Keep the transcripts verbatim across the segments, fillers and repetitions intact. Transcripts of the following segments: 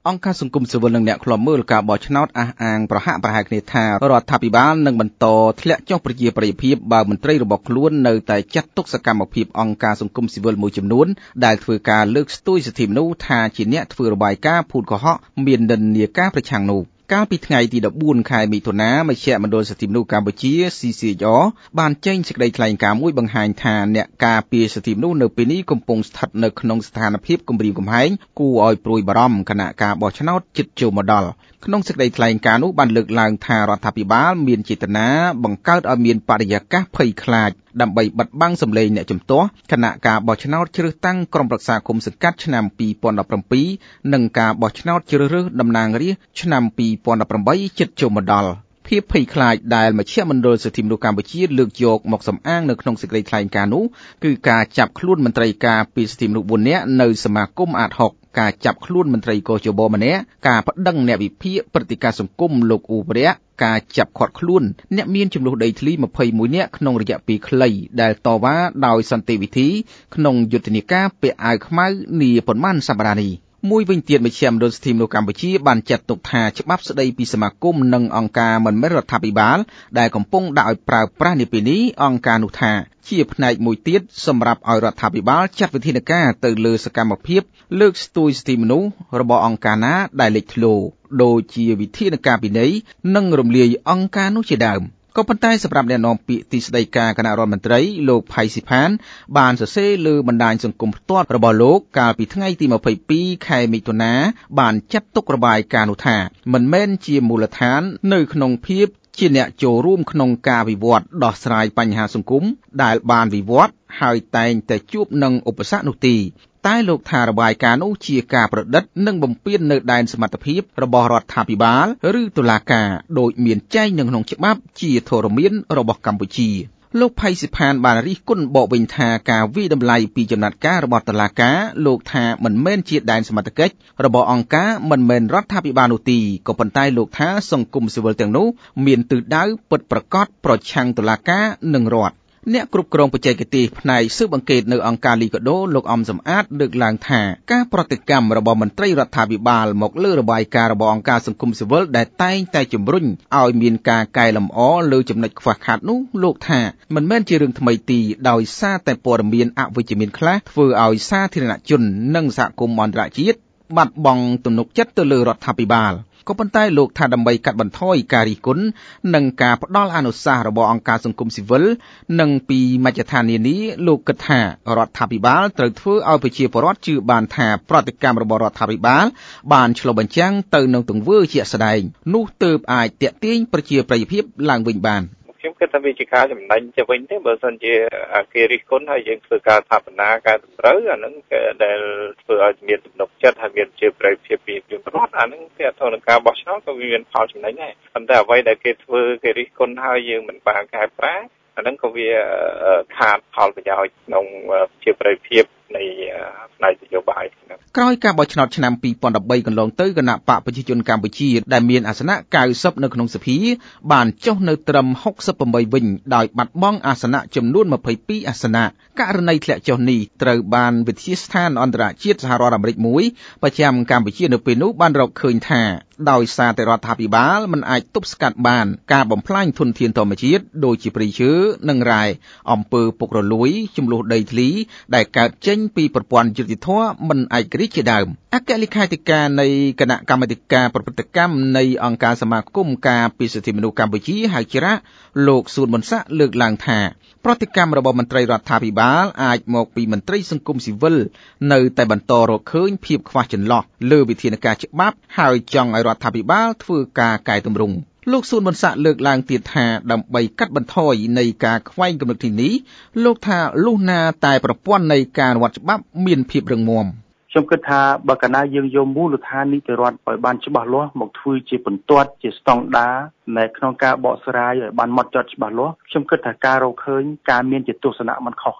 អង្គការសង្គមស៊ីវិលនិងអ្នកឃ្លាំមើលការបោះឆ្នោតអះអាងប្រហាក់ប្រហែលគ្នាថារដ្ឋាភិបាលនឹងបន្តធ្លាក់ចុះប្រជាប្រិយភាពបើមន្ត្រីរបស់ខ្លួននៅតែចាត់ទុកសកម្មភាពអង្គការសង្គមស៊ីវិលមួយចំនួនដែលធ្វើការលើកស្ទួយសិទ្ធិមនុស្សថាជាអ្នកធ្វើរបាយការណ៍ភូតកុហកមាននិន្នាការប្រឆាំងនោះកាលពីថ្ងៃទីដប់បួនខែមិថុនាមជ្ឈមណ្ឌលសិទ្ធិមនុស្សកម្ពុជា C C H R បានចេញសេចក្តីថ្លែងការណ៍មួយបង្ហាញថាអ្នកការពារសិទ្ធិមនុស្សនៅពេលនេះកំពុងស្ថិតនៅក្នុងស្ថានភាពគំរាមកំហែងគួរឲ្យព្រួយបារម្ភខណៈការបោះឆ្នោតជិតចូលមកដល់ក្នុងសេចក្តីថ្លែងការណ៍នោះបានលើកឡើងថារដ្ឋាភិបាលមានចេតនាបង្កើតឲ្យមានបរិយាកាសភ័យខ្លាចដើម្បីបិទបាំងសម្លេងអ្នកជំទាស់គណៈការបោះឆ្នោតជ្រើសតាំងក្រុមប្រឹក្សាគុំសង្កាត់ឆ្នាំពីរពាន់ដប់ប្រាំពីរនិងការបោះឆ្នោតជ្រើសរើសតំណាងរាស្ត្រឆ្នាំពីរពាន់ដប់ប្រាំបីជិតចូលមកដល់ភាពភ័យខ្លាចដែលមជ្ឈមណ្ឌលសិទ្ធិមនុស្សកម្ពុជាលើកយកមកសំអាងនៅក្នុងសេចក្តីថ្លែងការណ៍នោះគឺការចាប់ខ្លួនមន្ត្រីការពារសិទ្ធិមនុស្សបួននាក់នៅសមាគមអាតហុកការចាប់ខ្លួនមន្ត្រីកោជបម្នាក់ការប្តឹងអ្នកវិភាគព្រឹត្តិការណ៍សង្គមលោកអ៊ូវរៈការចាប់ឃាត់ខ្លួនអ្នកមានចំនួនដីធ្លីម្ភៃមួយនាក់ក្នុងរយៈពេលខ្លីដែលតវ៉ាដោយសន្តិវិធីក្នុងយុទ្ធនាការពាក់អាវខ្មៅនាប៉ុន្មានសប្តាហ៍នេះមួយវិញទៀតមជ្ឈមណ្ឌលសិទ្ធិមនុស្សកម្ពុជាបានចាត់ទុកថាច្បាប់ស្តីពីសមាគមនិងអង្គការមិនមែនរដ្ឋាភិបាលដែលកំពុងដាក់ឲ្យប្រើប្រាស់នាពេលនេះអង្គការនោះថាជាផ្នែកមួយទៀតសម្រាប់ឲ្យរដ្ឋាភិបាលចាត់វិធានការទៅលើសកម្មភាពលើកស្ទួយសិទ្ធិមនុស្សរបស់អង្គការណាដែលលេចធ្លោដូចជាវិធានការពិន័យនិងរំលាយអង្គការនោះជាដើមក៏ប៉ុន្តែសម្រាប់អ្នកនាំពាក្យទីស្តីការគណៈរដ្ឋមន្ត្រីលោកផៃស៊ីផានបានសរសេរលើបណ្ដាញសង្គមផ្ទាល់របស់លោកកាលពីថ្ងៃទីម្ភៃពីរខែមិថុនាបានចាត់ទុករបាយការណ៍នោះថាមិនមែនជាមូលដ្ឋាននៅក្នុងភាពជាអ្នកចូលរួមក្នុងការវិវត្តដោះស្រាយបញ្ហាសង្គមដែលបានវិវត្តហើយតែងតែជួបនឹងឧបសគ្គនោះទេតែលោកថារបាយការណ៍នោះជាការប្រឌិតនិងបំពាននៅដែនសមត្ថភាពរបស់រដ្ឋាភិបាលឬតុលាការដោយមានចែងនៅក្នុងច្បាប់ជាធរមានរបស់កម្ពុជាលោកផៃស៊ីផានបានរិះគន់បកវិញថាការវិតម្លៃពីចំណាត់ការរបស់តុលាការលោកថាមិនមែនជាដែនសមត្ថកិច្ចរបស់អង្គការមិនមែនរដ្ឋាភិបាលនោះទេក៏ប៉ុន្តែលោកថាសង្គមស៊ីវិលទាំងនោះមានទិសដៅពិតប្រាកដប្រឆាំងតុលាការនិងរដ្ឋអ្នកគ្រប់គ្រងបច្ចេកទេសផ្នែកស៊ើបអង្កេតនៅអង្គការលីកាដូលោកអំសំអាតលើកឡើងថាការប្រតិកម្មរបស់មន្ត្រីរដ្ឋាភិបាលមកលើរបាយការណ៍របស់អង្គការសង្គមស៊ីវិលដែលតែងតែជំរុញឲ្យមានការកែលម្អលើចំណុចខ្វះខាតនោះលោកថាមិនមែនជារឿងថ្មីទេដោយសារតែព័ត៌មានអវិជ្ជមានខ្លះធ្វើឲ្យសាធារណជននិងសហគមន៍អន្តរជាតិបាត់បង់ទំនុកចិត្តទៅលើរដ្ឋាភិបាលក៏ប៉ុន្តែលោកថាដើម្បីកាត់បន្ថយការរិះគន់និងការផ្ដល់អនុសាសន៍របស់អង្គការសង្គមស៊ីវិលនិងពីមជ្ឈដ្ឋាននានាលោកគិតថារដ្ឋាភិបាលត្រូវធ្វើឲ្យប្រជាពលរដ្ឋជឿបានថាប្រតិកម្មរបស់រដ្ឋាភិបាលបានឆ្លុះបញ្ចាំងទៅនឹងទង្វើជាក់ស្ដែងនោះទើបអាចទាក់ទាញប្រជាប្រិយភាពឡើងវិញបានខ្ញុំគិតថាវាជាការចំណេញទៅវិញទេបើសិនជាគេរិះគន់ហើយយើងធ្វើការស្ថាបនាការតម្រូវអានឹងដែលធ្វើឲ្យមានទំនុកចិត្តហើយមានជាប្រយោជន៍ពីប្រជាពលរដ្ឋអានឹងគេអត់ទៅនឹងការបោះឆ្នោតក៏មានផលចំណេញដែរប៉ុន្តែអ្វីដែលគេធ្វើគេរិះគន់ហើយយើងមិនបានកែប្រែអានឹងក៏វាខាតផលប្រយោជន៍ក្នុងជាប្រយោជន៍នៃផ្នែកនយោបាយក្រោយការបោះឆ្នោតឆ្នាំពីរពាន់ដប់បីកន្លងទៅគណៈបកប្រជាជនកម្ពុជាដែលមានអាសនៈកៅសិបនៅក្នុងសភាបានចុះនៅត្រឹមហុកសិបប្រាំបីវិញដោយបាត់បង់អាសនៈចំនួនម្ភៃពីរអាសនៈករណីធ្លាក់ចុះនេះត្រូវបានវិទ្យាស្ថានអន្តរជាតិសហរដ្ឋអាមេរិកមួយប្រចាំកម្ពុជានៅពេលនោះបានរកឃើញថាដោយសារតែរដ្ឋាភិបាលមិនអាចទប់ស្កាត់បានការបំផ្លាញធនធានធម្មជាតិដូចជាព្រៃឈើនិងរ៉ែអំពើពុករលួយចំនួនដីធ្លីដែលកើតចេញពីប្រព័ន្ធយុត្តិធម៌មិនឯករាជ្យជាដើមអគ្គលេខាធិការនៃគណៈកម្មាធិការប្រព្រឹត្តកម្មនៃអង្គការសមាគមការពារសិទ្ធិមនុស្សកម្ពុជាហៅច្រាក់លោកសួនប៊ុនស័កលើកឡើងថាប្រតិកម្មរបស់មន្ត្រីរដ្ឋាភិបាលអាចមកពីមន្ត្រីសង្គមស៊ីវិលនៅតែបន្តរកឃើញភាពខ្វះចន្លោះលើវិធានការច្បាប់ហើយចង់ឲ្យរដ្ឋាភិបាលធ្វើការកែតម្រង់លោកសួនប៊ុនស័កលើកឡើងទៀតថាដើម្បីកាត់បន្ថយនៃការខ្វែងគំនិតទីនេះលោកថាលុះណាតែប្រព័ន្ធនៃការអនុវត្តច្បាប់មានភាពរឹងមាំខ្ញុំគិតថាបើកាលណាយើងយកមូលដ្ឋាននីតិរដ្ឋឲ្យបានច្បាស់លាស់មកធ្វើជាបន្ទាត់ជាស្តង់ដារនៅក្នុងការបកស្រាយឲ្យបានម៉ត់ចត់ច្បាស់លាស់ខ្ញុំគិតថាការរកឃើញការមានជាទស្សនៈមិនខុសគ្នាដែរ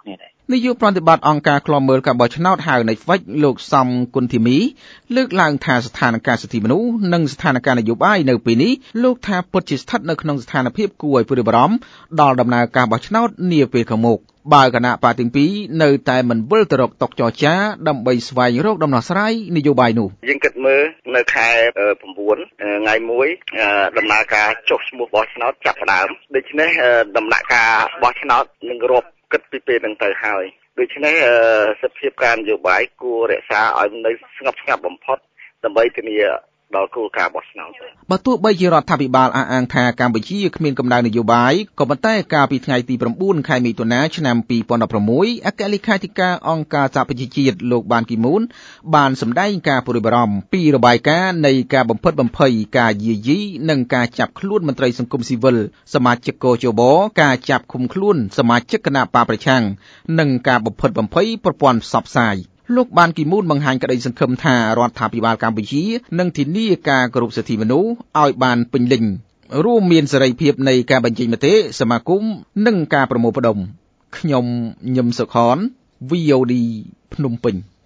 នាយកប្រតិបត្តិអង្គការឃ្លាំមើលការបោះឆ្នោតហៅនៃហ្វិចលោកសំគុណធីមីលើកឡើងថាស្ថានភាពសិទ្ធិមនុស្សនិងស្ថានភាពនយោបាយនៅពេលនេះលោកថាពិតជាស្ថិតនៅក្នុងស្ថានភាពគួរឲ្យព្រួយបារម្ភដល់ដំណើរការបោះឆ្នោតនាពេលខាងមុខបើគណៈបកទាំងពីរនៅតែមិនវិលទៅរកតុចរចាដើម្បីស្វែងរកដំណោះស្រាយនយោបាយនោះយើងគិតមើលនៅខែ9ថ្ងៃមួយដំណើរការចុះឈ្មោះបោះឆ្នោតចាប់ផ្ដើមដូច្នេះដំណាក់ការបោះឆ្នោតនឹងរាប់គិតពីពេលហ្នឹងទៅហើយដូច្នេះសិទ្ធិភាពការនយោបាយគួររក្សាឲ្យនៅស្ងប់ស្ងាត់បំផុតដើម្បីធានាដល់គោលការណ៍បោះឆ្នោតបើទោះបីជារដ្ឋាភិបាលអះអាងថាកម្ពុជាគ្មានកម្ដៅនយោបាយក៏ប៉ុន្តែកាលពីថ្ងៃទី9ខែមិថុនាឆ្នាំពីរពាន់ដប់ប្រាំមួយអគ្គលេខាធិការអង្គការសហប្រជាជាតិលោកបានគីមូនបានសម្ដែងការព្រួយបារម្ភពីរបាយការណ៍នៃការបំផិតបំភ័យការយាយីនិងការចាប់ខ្លួនមន្ត្រីសង្គមស៊ីវិលសមាជិកកោជបការចាប់ឃុំខ្លួនសមាជិកគណៈបកប្រឆាំងនិងការបំផិតបំភ័យប្រព័ន្ធផ្សព្វផ្សាយលោកបានគីមូនបង្ហាញក្តីសង្ឃឹមថារដ្ឋាភិបាលកម្ពុជានឹងធានាការគោរពសិទ្ធិមនុស្សឲ្យបានពេញលេញរួមមានសេរីភាពនៃការបញ្ចេញមតិសមាគមនិងការប្រមូលផ្ដុំខ្ញុំញឹមសុខន វី អូ ឌី ភ្នំពេញ